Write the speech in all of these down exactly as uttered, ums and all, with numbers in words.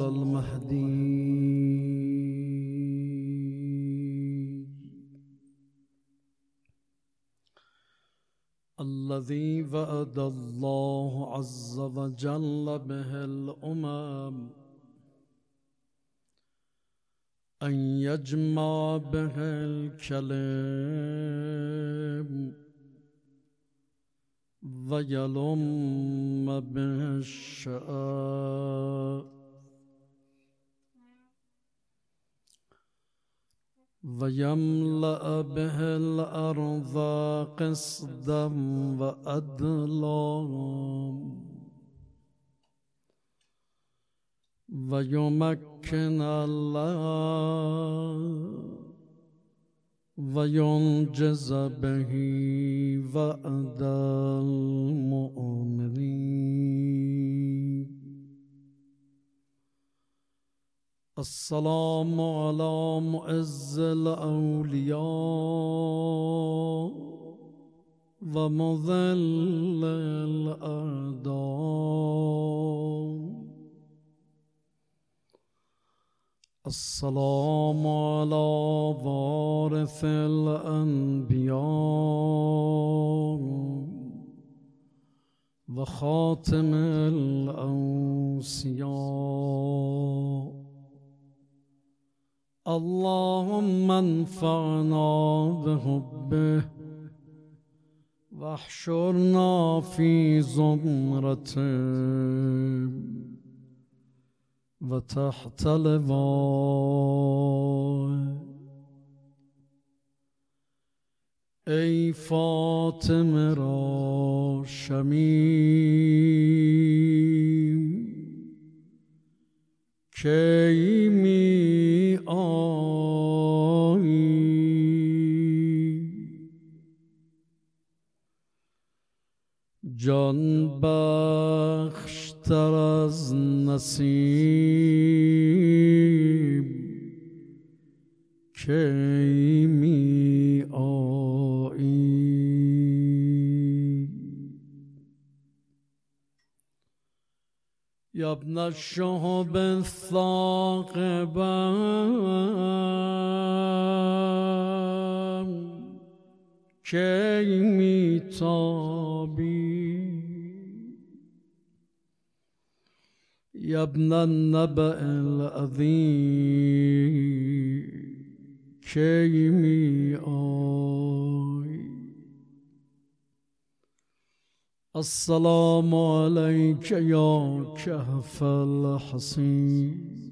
المهدي الذي وعد الله عز وجل به الأمم أن يجمع به الكلم ويلم به الشآب ويملأ به الأرض قسطا وعدلا ويمكن الله وينجز به وعد المؤمنين. السلام على معز الأولياء ومذل الأعداء. السلام على وارث الأنبياء وخاتم الأوصياء. اللهم انفعنا بحبه واحشرنا في زمرته وتحت لوائه. ای فاطمه را شمیم کی می آیی، جان بخش تر از نسیم کی می آیی. یا ابن الشهب الثاقبة کی می تابی، یا ابن النبأ العظیم کی می آیی. السلام علیک یا کهف الحصین،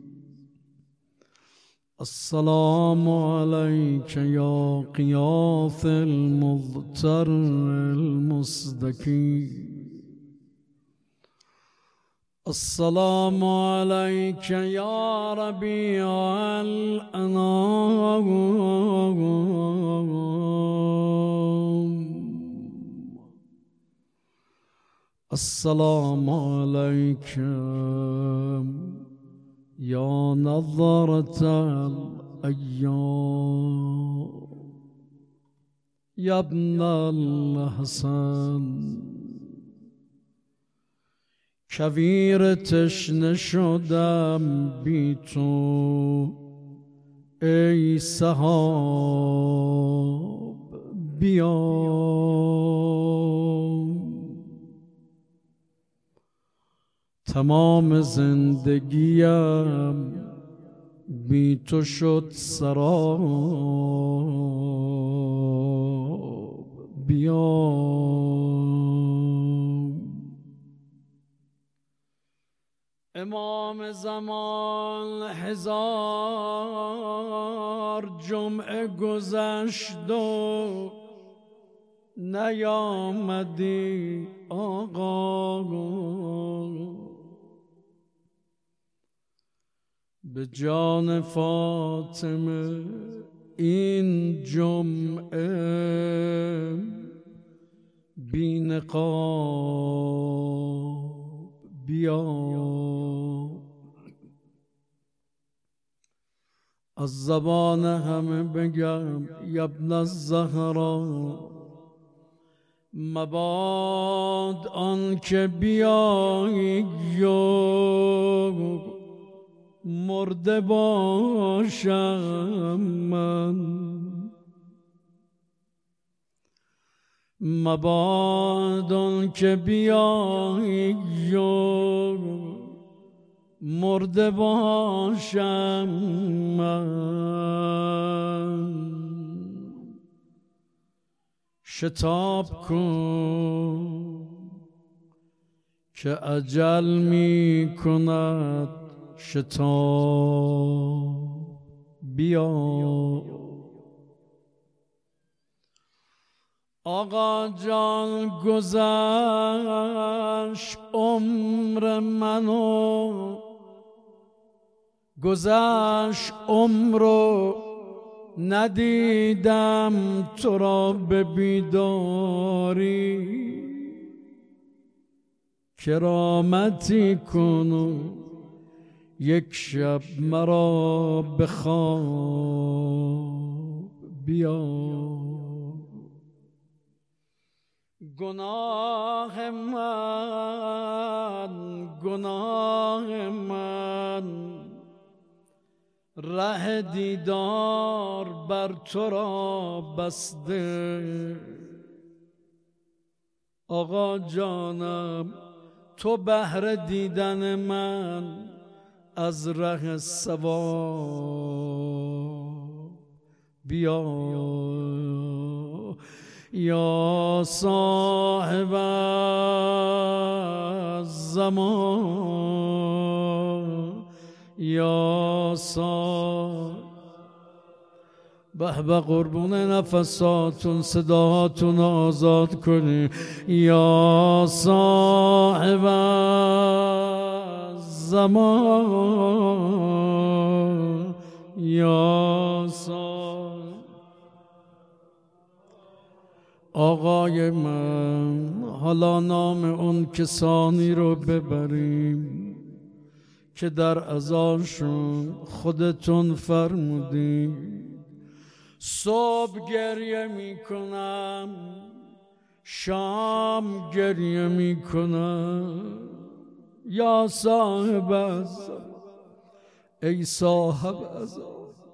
السلام علیک یا غیاث المضطر المستکین، السلام علیک یا ربیع الانام، السلام علیک یا نظرة الأيام، یا ابن الحسن کویر تشنه شدم بی تو ای سحاب بیا. تمام زندگیم بی تو شد سراب بیا. امام زمان هزار جمعه گذشت و نیامدی آقا، به جان فاطمه این جمعه بی نقاب بیا. از زبان همه بگم یا ابن الزهرا، مباد آن که بیایی و مرده باشم من، مباد که بیایی و مرده باشم من. شتاب کن که اجل می کند شتاب، بیا آقا جان. گذشت عمر منو، گذشت عمرو ندیدم تو را به بیداری. کرامتی کنو یک شب مرا بخواب، بیا گناه من، گناه من، ره دیدار بر تو را بسته. آقا جانم تو بهر دیدن من از ره ثواب بیا. یا صاحب الزمان، یا صاحب به به قربون نفساتون صداتون آزاد کنی. یا صاحب الزمان، یا صاحب. آقای من حالا نام اون کسانی رو ببریم که در ازاشون خودتون فرمودیم. صبح گریه می کنم، شام گریه می کنم. یا صاحب عزا، ای صاحب عزا،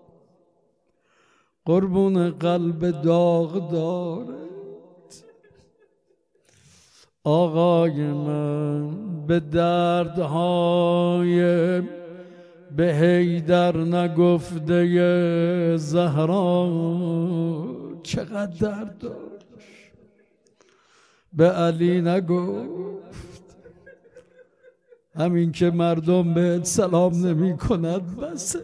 قربون قلب داغ داره. آقای من به دردهای به حیدر نگفته زهرا چقدر درد داشت، به علی نگفت. همین که مردم بهت سلام نمی کند بسه.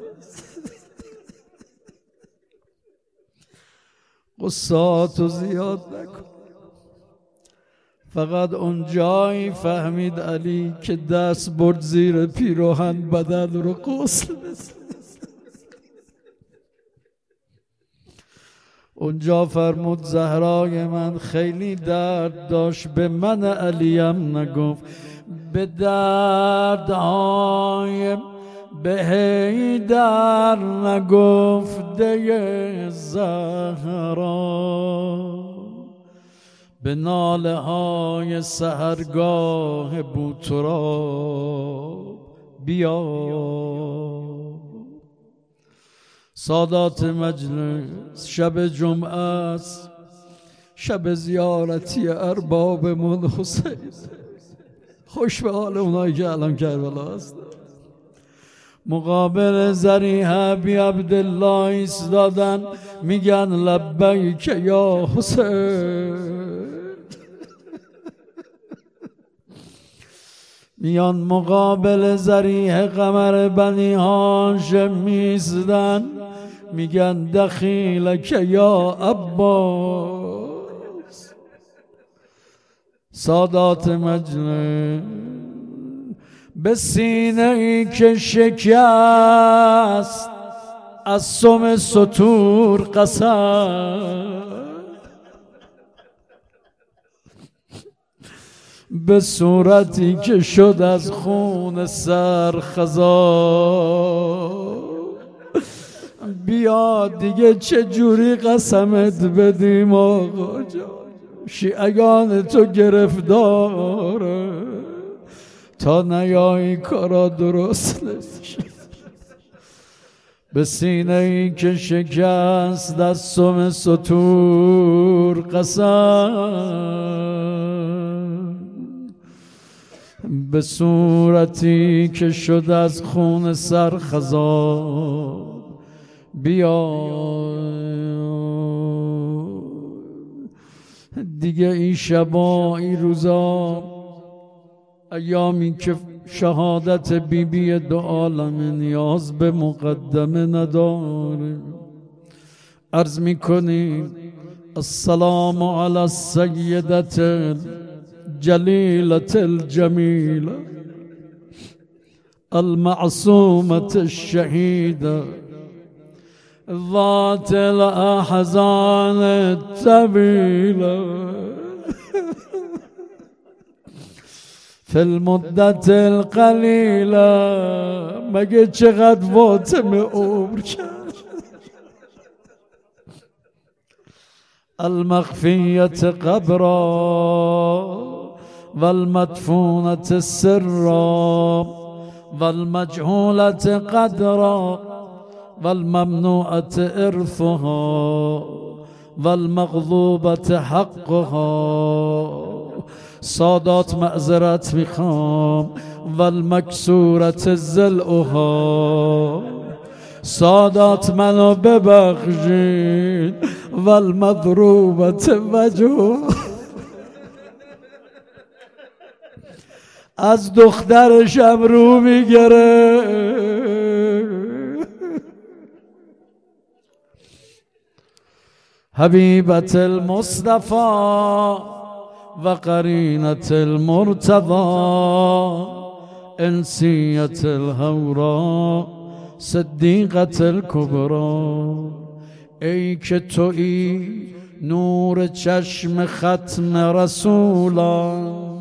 قصاتو زیاد نکن. فقط اونجایی فهمید علی که دست برد زیر پیراهن بدن رو غسل بزن. اونجا فرمود زهرای من خیلی درد داشت، به من علیم نگفت. به دردهای به حیدر نگفته زهرا، به ناله های سحرگاه بوتراب بیا. سادات مجلس شب جمعه است، شب زیارتی اربابمون حسین. خوش به حال اونایی که الان کربلا هست. مقابل ذریحه بی عبدالله ایستادن، میگن لبیک یا حسین. میان مقابل ذریحه قمر بنی هاشم ایستادن، میگن دخیلک یا عباس. سادات مجلس به سینه ای که شکست از سم سطور قسم، به صورتی که شد از خون سر خضار. بیا دیگه چه جوری قسمت بدیم آقا جان، شیعیان تو گرفتاره تا نیایی کارا درست نمیشه. به سینه ای که شکست دستم ستور قسم، به صورتی که شد از خون سر خضاب بیا دیگه. این شبا این روزا ایامی که شهادت بی بی دو عالم نیاز به مقدمه نداره. عرض میکنیم السلام علی السیدت الجلیلة الجمیلة المعصومة الشهیدة ذات الأحزان الطويلة فی المدت القلیله. مگه چقدر فاطمه عمر کرد. المخفیت قبرا والمدفونت سرا والمجهولت قدرا والممنوعت ارثها والمغضوبت حقها. سادات معذرت میخوام. والمکسورت ضلعها. سادات منو ببخشید. والمضروبت وجهها. از دخترشم رو میگره. حبیبت المصطفى و قرینت المرتضى انسیت الهورا صدیقت الکبرا. ای که تویی نور چشم ختم رسولان،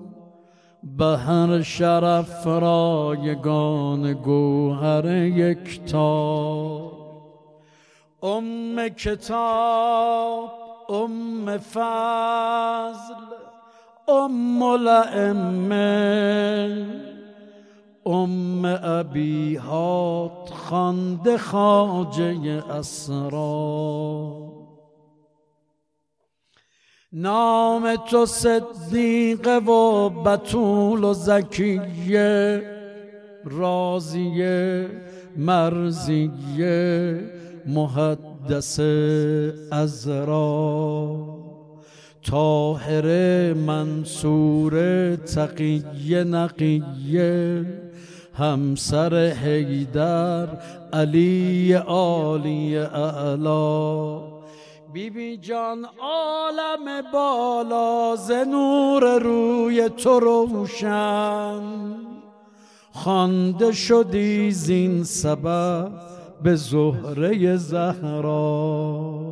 بحر شرف رایگان گوهر یکتا. ام کتاب، ام فضل، ام الائمه، ام ابیهات خواند خواجه اسرار. نام تو صدیقه و بتول و زکیه، رازیه مرزیه محدث عذرا. طاهر منصور تقیه نقیه همسر حیدر علی عالی اعلا. بی بی جان عالم بالا ز نور روی تو روشن، خوانده شدی زین سبب به زهره زهرا.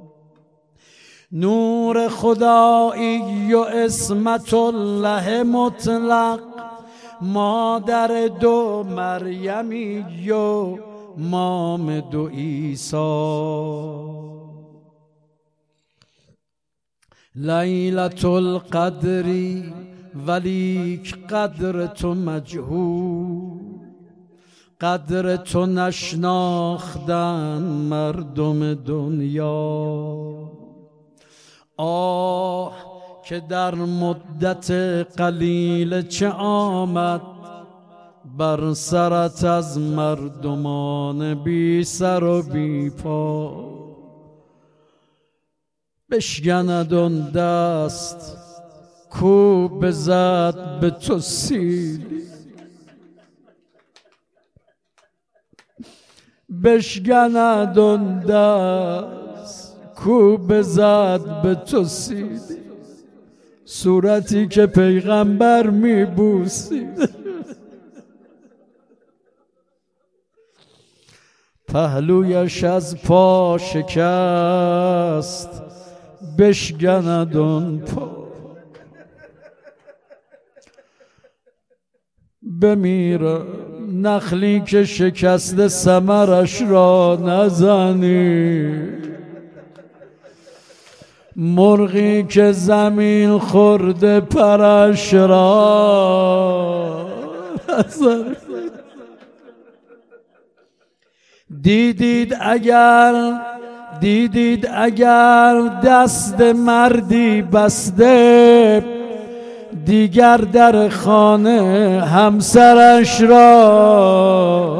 نور خدایی و اسمت الله مطلق، مادر دو مریمی و مام دو عیسی. لیلة القدری ولیک قدر تو مجهول، قدر تو نشناختن مردم دنیا. آه که در مدت قلیل چه آمد بر سرت از مردمان بی سر و بی پا. بشکند آن دست کو بزد به تو سیلی، بشکند آن دست کو بزد به تو سیلی. صورتی که پیغمبر میبوسید، پهلویش از پا شکست بشکند آن پا. بمیرم نخلی که شکست ثمرش را نزنی، مرغی که زمین خورده پرش را نزنی. دیدید اگر دیدید اگر دست مردی بسته، دیگر در خانه همسرش را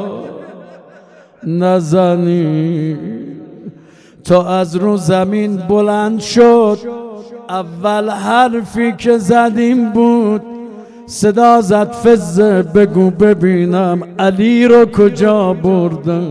نزنی. تا از رو زمین بلند شد، اول حرفی که زدیم بود، صدا زد فزه بگو ببینم علی رو کجا بردن.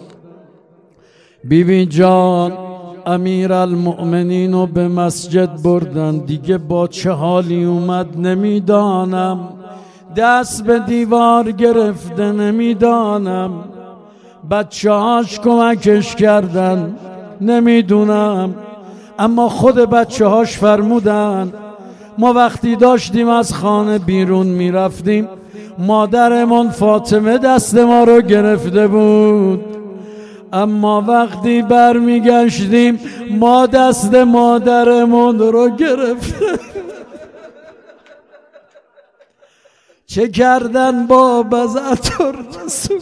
بیبی جان امیر المؤمنین رو به مسجد بردن، دیگه با چه حالی اومد نمیدانم، دست به دیوار گرفته نمیدانم، بچه هاش کمکش کردن نمیدونم، اما خود بچه هاش فرمودن ما وقتی داشتیم از خانه بیرون میرفتیم، مادرمون فاطمه دست ما رو گرفته بود، اما وقتی برمیگشتیم ما دست مادرمون رو گرفته. چه کردن با بضعت الرسول؟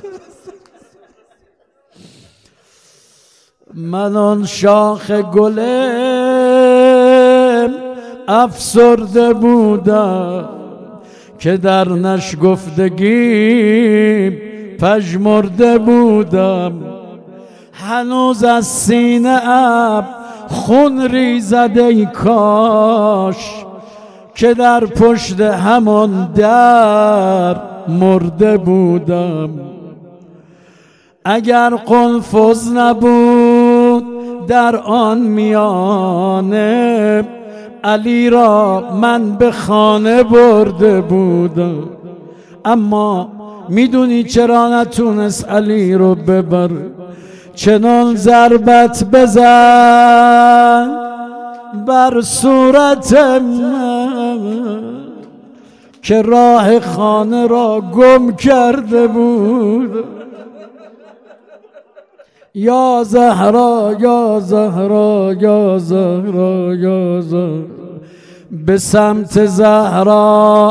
من آن شاخ گلم افسرده بودم که در نشگفتگی پژمرده بودم، هنوز از سینه اب خون ریزد ای کاش که در پشت همان در مرده بودم. اگر قنفذ نبود در آن میانه، علی را من به خانه برده بودم، اما میدونی چرا نتونست علی رو ببر؟ چنان ضربت بزن بر صورت من که راه خانه را گم کرده بود. یا زهرا یا زهرا یا زهرا یا زهرا، به سمت زهرا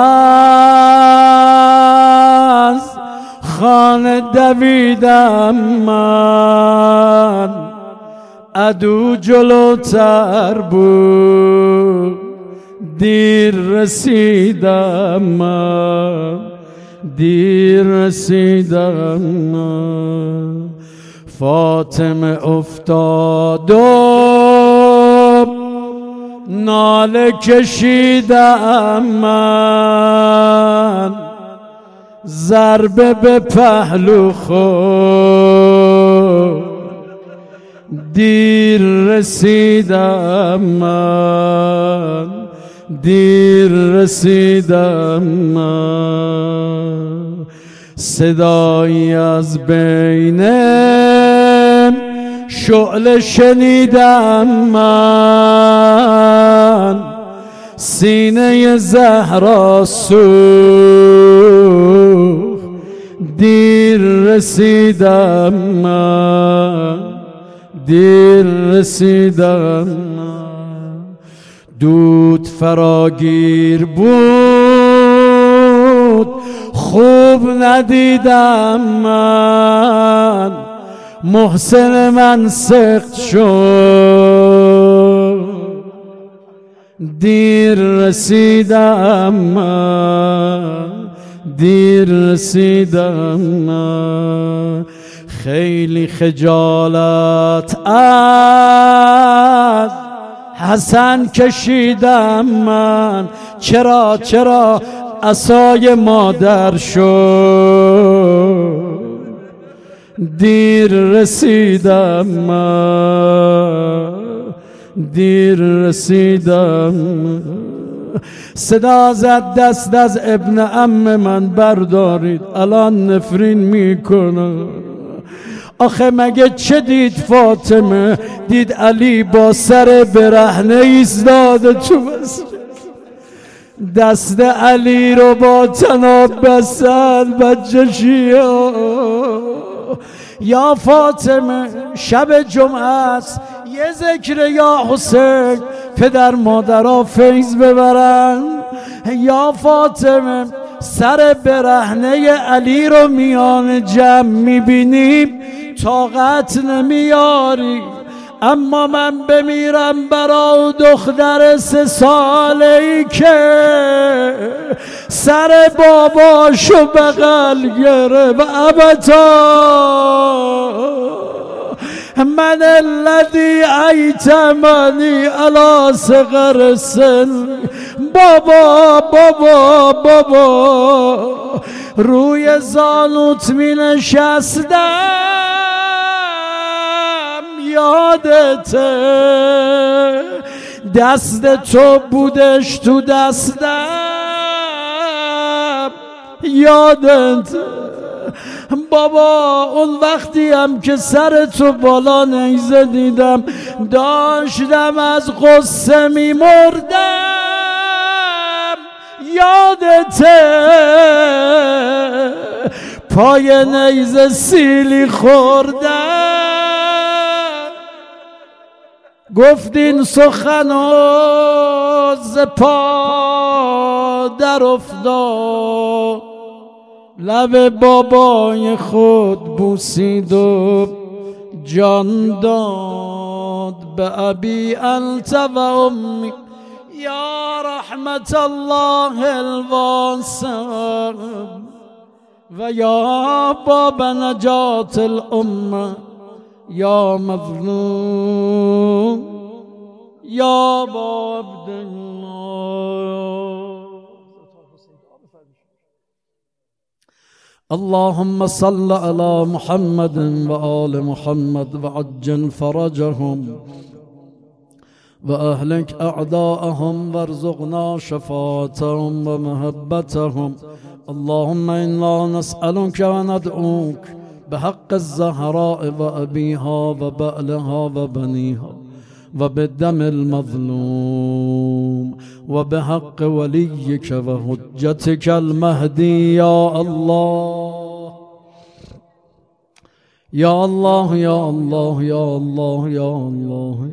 از خانه دویدم من، عدو جلوتر بود دیر رسیدم من، دیر رسیدم من. فاطمه افتاد و ناله کشیدم من، ضربه به پهلو خورد دیر رسیدم من، دیر رسیدم من. صدایی از بین شعله شنیدم من، سینه زهرا سوخت دیر رسیدم من، دیر رسیدم من. دود فراگیر بود خوب ندیدم من، محسن من سخت شد دیر رسیدم من، دیر رسیدم من. خیلی خجالت از حسن کشیدم من، چرا چرا عصای مادر شد دیر رسیدم من، دیر رسیدم. صدا زد دست از ابن عم من بردارید، الان نفرین میکنه. آخه مگه چه دید فاطمه؟ دید علی با سر برهنه ایستاده تو مسجد، دست علی رو با تناب بستن بچه شیعه. یا فاطمه شب جمعه است، یه ذکر یا حسین، پدر مادرها فیض ببرن. یا فاطمه سر برهنه علی رو میان جمع میبینیم طاقت نمیاری، اما من بمیرم برا دختر سه ساله ای که سر باباشو بغل گرفت. ابتا من الذی ایتمنی علی صغر سن. بابا بابا بابا روی زانوت می نشستم، یادته دست تو بودش تو دستم، یادته بابا اون وقتی هم که سر تو بالا نیزه دیدم داشتم از غصه می مردم، یادته پای نیزه سیلی خوردم. گفتین سخن ز پا در افتاد، لب بابای خود بوسید و جان داد. به ابی انت و امی یا رحمت الله الواسع و یا باب نجات الامه یا مظلوم یا با عبدالله. اللهم صل على محمد وآل محمد وعجل فرجهم وأهلك أعداءهم وارزقنا شفاعتهم ومحبتهم. اللهم إنا نسألك وندعوك بحق الزهراء وأبيها وبألها وبنيها وبالدم المظلوم وبحق وليك وحجتك المهدي يا الله يا الله يا الله يا الله يا الله.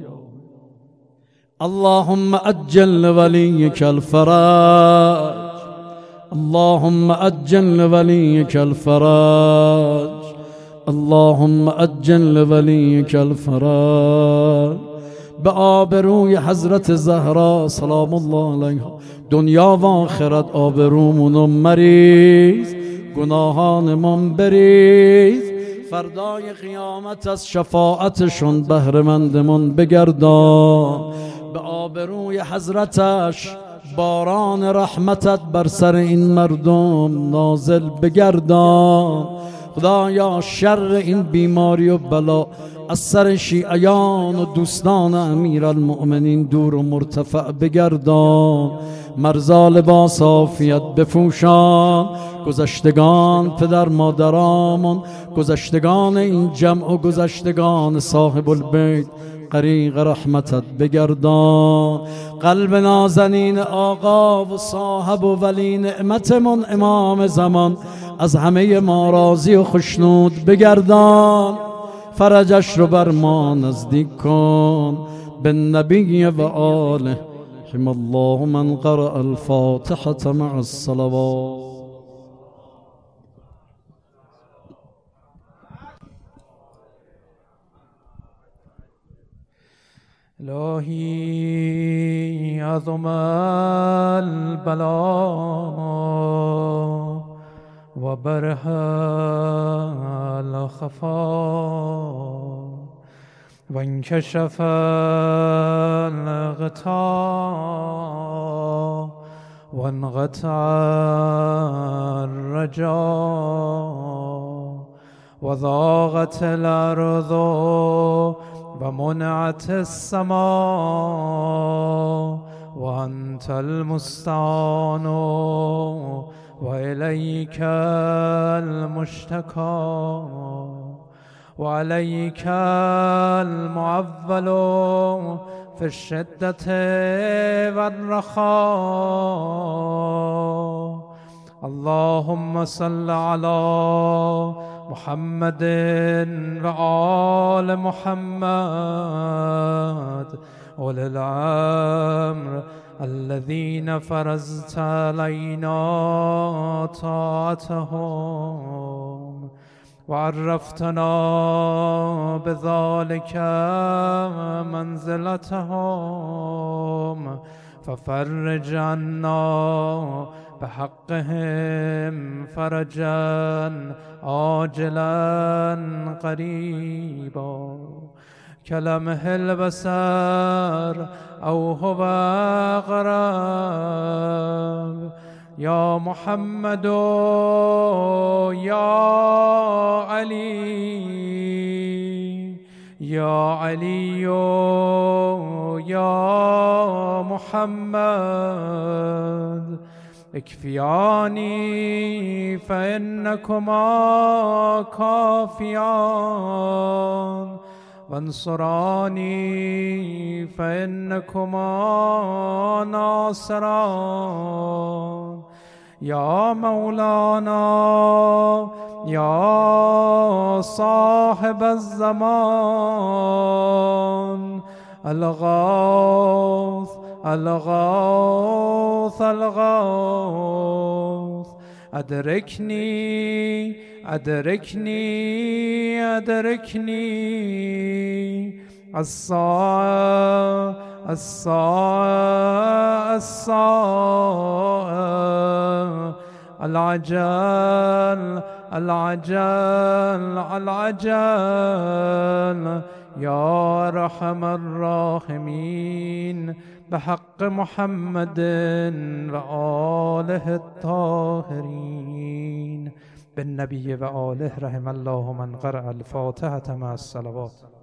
اللهم أجل لوليك الفرج، اللهم أجل لوليك الفرج، اللهم أجل لوليك الفرج. به آبروی حضرت زهرا سلام الله علیها دنیا و آخرت آبرومونو مریز، گناهانمون بریز، فردای قیامت از شفاعتشون بهره‌مندمون بگردان. به آبروی حضرتش باران رحمتت بر سر این مردم نازل بگردان. خدایا شر این بیماری و بلا از سر شیعیان و دوستان امیر المؤمنین دور و مرتفع بگردان. مرزا لباس عافیت بپوشان. گذشتگان پدر مادرامون، گذشتگان این جمع و گذشتگان صاحب البیت غریق رحمتت بگردان. قلب نازنین آقا و صاحب و ولی نعمتمون امام زمان از همه ما راضی و خشنود بگردان. فرجش رو بر ما نزدیک کن. به نبی و آله حم الله من قرأ الفاتحة مع الصلوات. الهی عظم البلاء و برح الخفا و انکشف الغطاء و انقطع الرجاء و ضاقت الارض و منعت السماء و انت المستعان و الیک المشتکى و علیک المعول فی الشدة و الرخاء. اللهم صل على محمد و آل محمد أولي الأمر الذين فرضت علينا طاعتهم وعرفتنا بذلك منزلتهم ففرج عنا بحقهم فرجا عاجلا قريبا كلمح البصر أو هو أقرب يا محمد يا علي يا علي يا محمد اكفياني فإنكما كافيان وانصراني فإنكما ناصران يا مولانا يا صاحب الزمان الغوث الغوث الغوث أدركني أدركني أدركني الصاع الصاع الصاع العجل العجل العجل يا أرحم الراحمين بحق محمد وآله الطاهرين بالنبي وآله رحم الله من قرأ الفاتحة مع الصلوات.